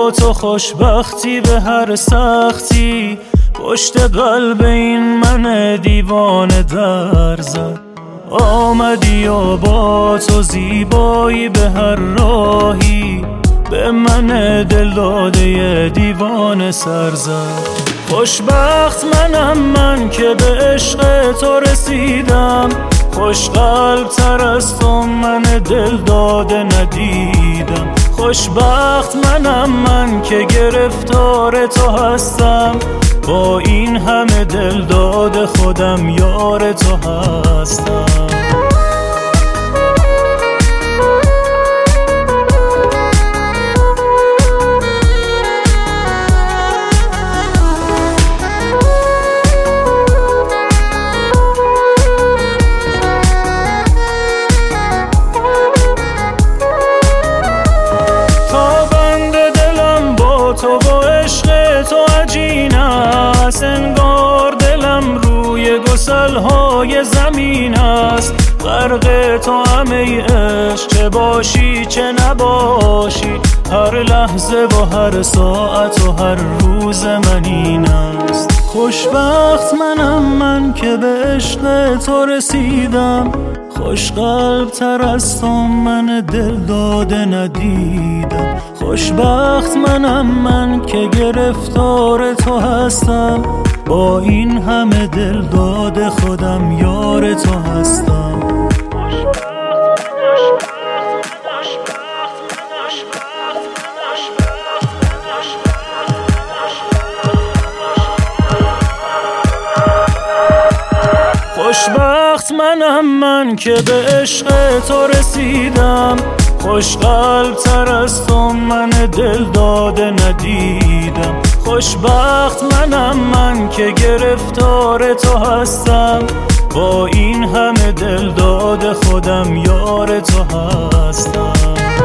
با تو خوشبختی به هر سختی، پشت قلب این من دیوانه در زد. آمدی و با تو زیبایی به هر راهی، به من دل داده دیوانه سر زد. خوشبخت منم من که به عشق تو رسیدم، خوش قلب تر از تو من دل داده ندیدم. خوشبخت منم من که گرفتار تو هستم، با این همه دل داده خودم یار تو هستم. تو با عشق تو عجین است، انگار دلم روی گسل‌های زمین است. غرق تو هم ای عشق، چه باشی چه نباشی، هر لحظه و هر ساعت و هر روز من این است. خوشبخت منم من که به عشق تو رسیدم، خوش قلب تر از تو من دل داده ندیدم. خوشبخت منم من که گرفتار تو هستم، با این همه دل داده خودم یار تو هستم. خوشبخت منم من که به عشق تو رسیدم، خوش قلب تر از تو من دل داده ندیدم. خوشبخت منم من که گرفتار تو هستم، با این همه دل داده خودم یار تو هستم.